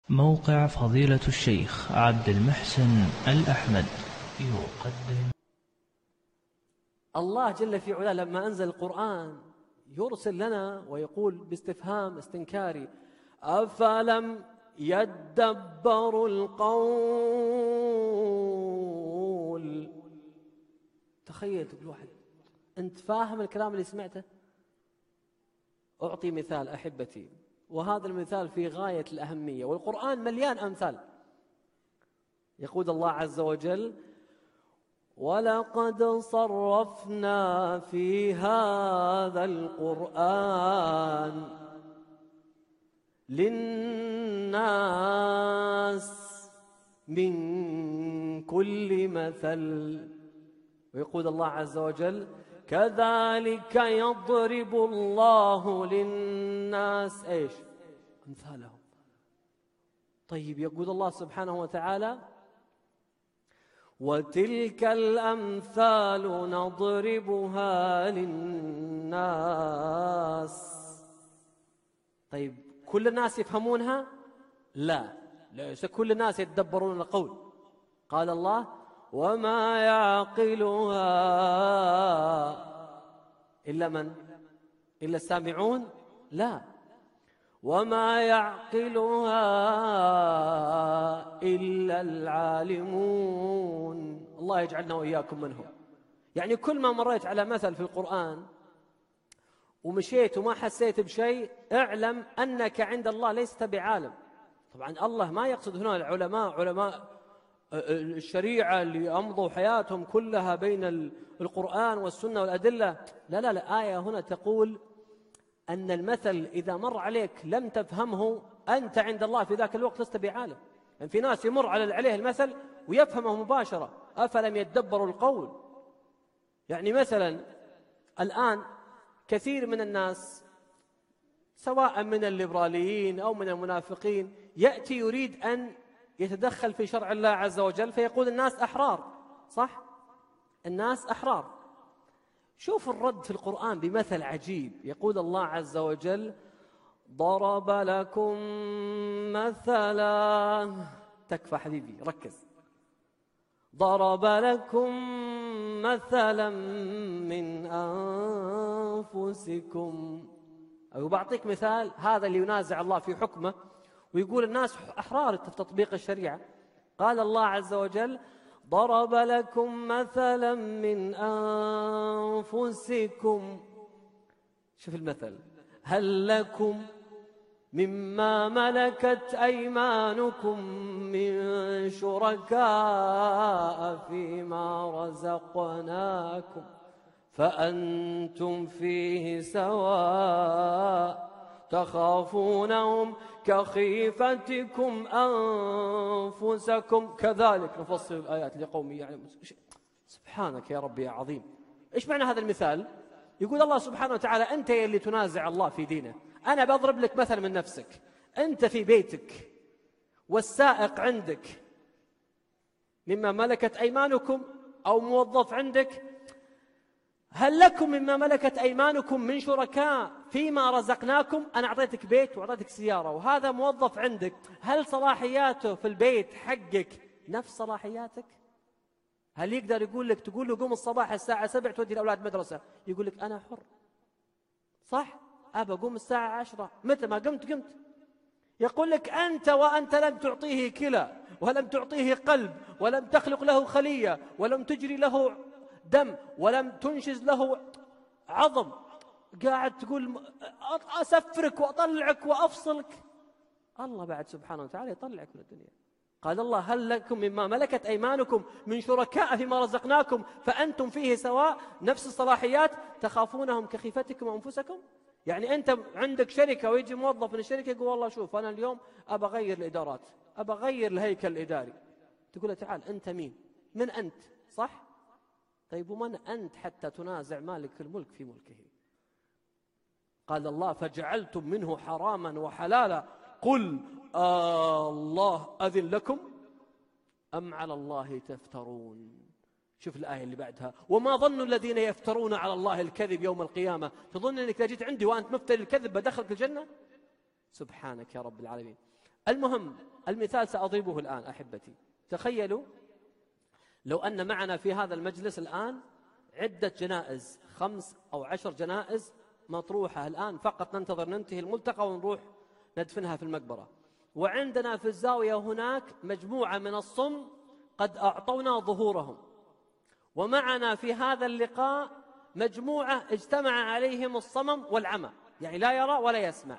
موقع فضيلة الشيخ عبد المحسن الأحمد يقدم. الله جل في علاه لما أنزل القرآن يرسل لنا ويقول باستفهام استنكاري: أفلم يدبروا القول. تخيل تقول واحد أنت فاهم الكلام اللي سمعته؟ أعطي مثال أحبتي، وهذا المثال في غاية الأهمية، والقرآن مليان أمثال. يقول الله عز وجل: ولقد صرفنا في هذا القرآن للناس من كل مثل. ويقول الله عز وجل: كذلك يضرب الله للناس ايش؟ أمثالهم. طيب يقول الله سبحانه وتعالى: وتلك الأمثال نضربها للناس. طيب كل الناس يفهمونها؟ لا، ليس كل الناس يتدبرون القول. قال الله: وما يعقلها إلا من؟ إلا السامعون؟ لا، وما يعقلها إلا العالمون. الله يجعلنا وإياكم منهم. يعني كل ما مريت على مثل في القرآن ومشيت وما حسيت بشيء، اعلم أنك عند الله ليست بعالم. طبعا الله ما يقصد هنا العلماء، علماء الشريعة اللي أمضوا حياتهم كلها بين القرآن والسنة والأدلة. لا لا لا، آية هنا تقول أن المثل إذا مر عليك لم تفهمه، أنت عند الله في ذاك الوقت لست بعالم. يعني في ناس يمر عليه المثل ويفهمه مباشرة. أفلم يدبروا القول؟ يعني مثلا الآن كثير من الناس سواء من الليبراليين أو من المنافقين يأتي يريد أن يتدخل في شرع الله عز وجل، فيقول الناس أحرار. صح؟ الناس أحرار. شوف الرد في القرآن بمثل عجيب. يقول الله عز وجل: ضرب لكم مثلا. تكفى حبيبي، ركز. ضرب لكم مثلا من أنفسكم. أو بعطيك مثال، هذا اللي ينازع الله في حكمه ويقول الناس أحرار في تطبيق الشريعة. قال الله عز وجل: ضرب لكم مثلا من أنفسكم. شوف المثل: هل لكم مما ملكت أيمانكم من شركاء فيما رزقناكم فأنتم فيه سواء تخافونهم كخيفتكم أنفسكم كذلك نفصل الآيات لقوم يعلمون. سبحانك يا رب يا عظيم. إيش معنى هذا المثال؟ يقول الله سبحانه وتعالى: أنت اللي تنازع الله في دينه. أنا بضرب لك مثل من نفسك. أنت في بيتك والسائق عندك مما ملكت أيمانكم، أو موظف عندك. هل لكم مما ملكت أيمانكم من شركاء فيما رزقناكم؟ أنا أعطيتك بيت وأعطيتك سيارة، وهذا موظف عندك. هل صلاحياته في البيت حقك نفس صلاحياتك؟ هل يقدر يقول لك تقول له قوم الصباح الساعة 7 تودي الأولاد مدرسة، يقول لك أنا حر؟ صح؟ أبى أقوم الساعة 10، متى ما قمت. يقول لك أنت وأنت لم تعطيه كلى، ولم تعطيه قلب، ولم تخلق له خلية، ولم تجري له دم، ولم تنشز له عظم، قاعد تقول أسفرك وأطلعك وأفصلك. الله بعد سبحانه وتعالى يطلعك من الدنيا. قال الله: هل لكم مما ملكت أيمانكم من شركاء فيما رزقناكم فأنتم فيه سواء، نفس الصلاحيات، تخافونهم كخيفتكم أنفسكم. يعني أنت عندك شركة ويجي موظف من الشركة يقول: والله شوف أنا اليوم أبى أغير الإدارات، أبى أغير الهيكل الإداري. تقول له: تعال أنت مين؟ من أنت؟ صح؟ طيب ومن أنت حتى تنازع مالك الملك في ملكه؟ قال الله: فجعلتم منه حراما وحلالا قل الله أذن لكم أم على الله تفترون. شوف الآية اللي بعدها: وما ظن الذين يفترون على الله الكذب يوم القيامة. تظن أنك إذا جيت عندي وأنت مفتري الكذب بدخلك الجنة؟ سبحانك يا رب العالمين. المهم المثال سأضربه الآن أحبتي. تخيلوا لو أن معنا في هذا المجلس الآن عدة جنائز، 5 أو 10 جنائز مطروحة الآن، فقط ننتظر ننتهي الملتقى ونروح ندفنها في المقبرة. وعندنا في الزاوية هناك مجموعة من الصم قد أعطونا ظهورهم، ومعنا في هذا اللقاء مجموعة اجتمع عليهم الصمم والعمى، يعني لا يرى ولا يسمع،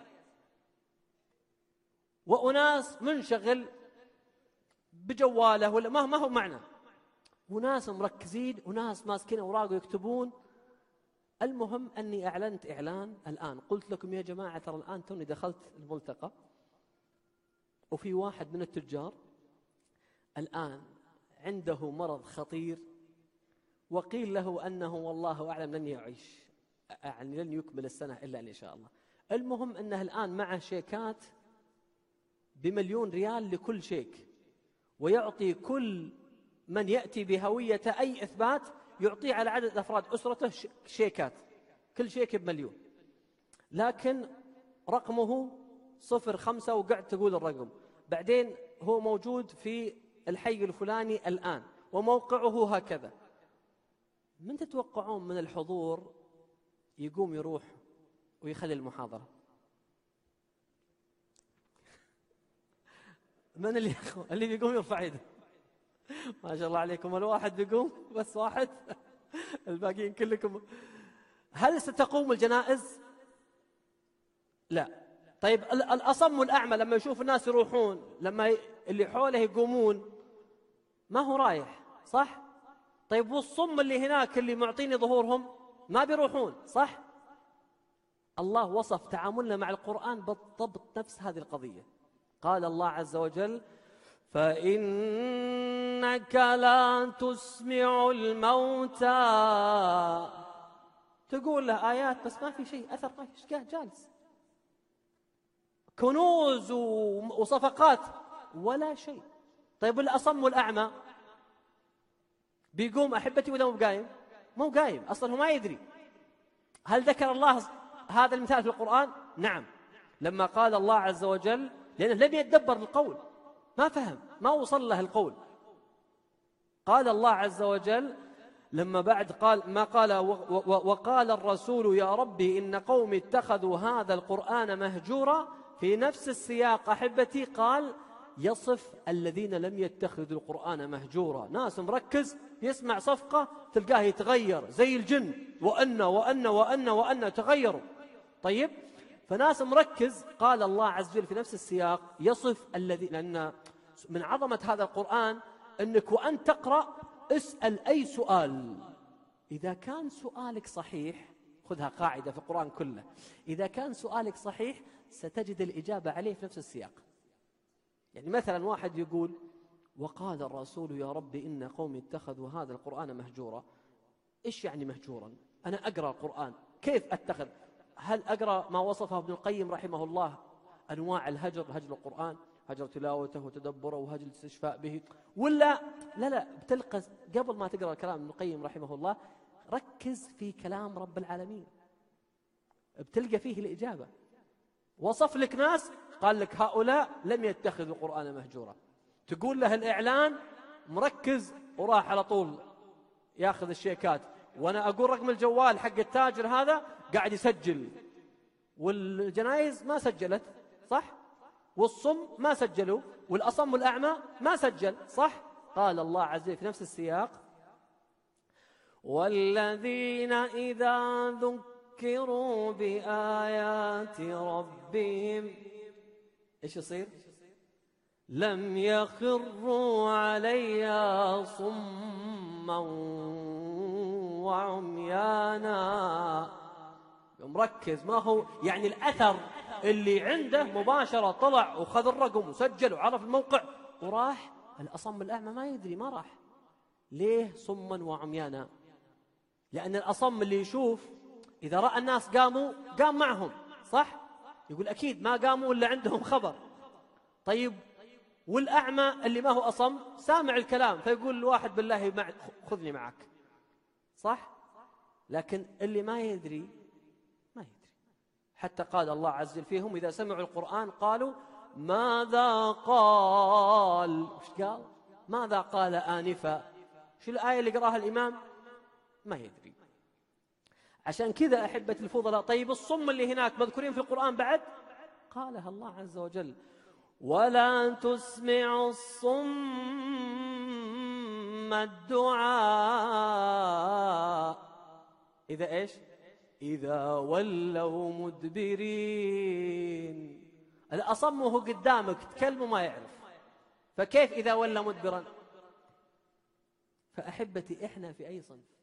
وأناس منشغل بجواله ولا ما هو معنا، وناس مركزين وناس ماسكين أوراق ويكتبون. المهم أني أعلنت إعلان الآن، قلت لكم يا جماعة ترى الآن توني دخلت الملتقى وفي واحد من التجار الآن عنده مرض خطير، وقيل له أنه والله أعلم لن يعيش، يعني لن يكمل السنة إلا إن شاء الله. المهم أنه الآن معه شيكات ب1,000,000 ريال لكل شيك، ويعطي كل من يأتي بهوية أي إثبات يعطيه على عدد أفراد أسرته شيكات، كل شيك ب1,000,000، لكن رقمه 05 وقعد تقول الرقم، بعدين هو موجود في الحي الفلاني الآن وموقعه هكذا. من تتوقعون من الحضور يقوم يروح ويخلي المحاضرة؟ من اللي بيقوم يرفع يده؟ ما شاء الله عليكم، الواحد بيقوم بس واحد، الباقيين كلكم. هل ستقوم الجنائز؟ لا. طيب الأصم والأعمى لما يشوف الناس يروحون، لما اللي حوله يقومون، ما هو رايح، صح؟ طيب والصم اللي هناك اللي معطيني ظهورهم ما بيروحون، صح؟ الله وصف تعاملنا مع القرآن بالضبط نفس هذه القضية. قال الله عز وجل: فإنك لا تسمع الموتى. تقول له آيات بس ما في شيء أثر، ما في شيء، جالس كنوز وصفقات ولا شيء. طيب الأصم والأعمى بيقوم أحبتي ولا مو قايم؟ مو قايم أصلا، هو ما يدري. هل ذكر الله هذا المثال في القرآن؟ نعم، لما قال الله عز وجل، لأنه لم يتدبر القول، ما فهم، ما وصل له القول. قال الله عز وجل لما بعد قال ما قال وقال الرسول يا ربي إن قومي اتخذوا هذا القرآن مهجورا، في نفس السياق أحبتي قال يصف الذين لم يتخذوا القرآن مهجورا. ناس مركز يسمع صفقة تلقاه يتغير زي الجن، وأن تغيروا. طيب فناس مركز، قال الله عز وجل في نفس السياق يصف الذي، لأن من عظمة هذا القرآن أنك وأنت تقرأ اسأل أي سؤال، إذا كان سؤالك صحيح، خذها قاعدة في القرآن كله، إذا كان سؤالك صحيح ستجد الإجابة عليه في نفس السياق. يعني مثلا واحد يقول وقال الرسول يا رب إن قومي اتخذوا هذا القرآن مهجورا. إيش يعني مهجورا؟ أنا أقرأ القرآن، كيف أتخذ؟ هل أقرأ ما وصفه ابن القيم رحمه الله أنواع الهجر، هجر القرآن، هجر تلاوته وتدبره وهجر الاستشفاء به، ولا لا بتلقى قبل ما تقرأ كلام ابن القيم رحمه الله ركز في كلام رب العالمين، بتلقى فيه الإجابة. وصف لك ناس قال لك هؤلاء لم يتخذوا القرآن مهجورا، تقول له الإعلان مركز وراح على طول ياخذ الشيكات، وأنا أقول رقم الجوال حق التاجر هذا قاعد يسجل، والجنايز ما سجلت، صح؟ والصم ما سجلوا، والأصم والأعمى ما سجل، صح؟ قال الله عز وجل في نفس السياق والذين إذا ذكروا بآيات ربهم إيش يصير؟ لم يخروا عليها صما وعميانا. مركز، ما هو يعني الأثر اللي عنده مباشرة طلع وخذ الرقم وسجل وعرف الموقع وراح. الأصم الأعمى ما يدري، ما راح. ليه صما وعميانا؟ لأن الأصم اللي يشوف إذا رأى الناس قاموا قام معهم، صح؟ يقول أكيد ما قاموا إلا عندهم خبر. طيب والأعمى اللي ما هو أصم سامع الكلام فيقول الواحد بالله خذني معك، صح؟ لكن اللي ما يدري ما يدري. حتى قال الله عز وجل فيهم إذا سمعوا القرآن قالوا ماذا قال؟ وش قال؟ ماذا قال آنفا؟ شو الآية اللي قراها الإمام؟ ما يدري. عشان كذا أحبة الفضلاء، طيب الصم اللي هناك مذكورين في القرآن بعد؟ قالها الله عز وجل: ولا تسمع الصم الدعاء إذا إيش؟ إذا ولوا مدبرين. الأصم وهو قدامك تكلمه ما يعرف، فكيف إذا ولى مدبرا؟ فأحبتي إحنا في أي صنف؟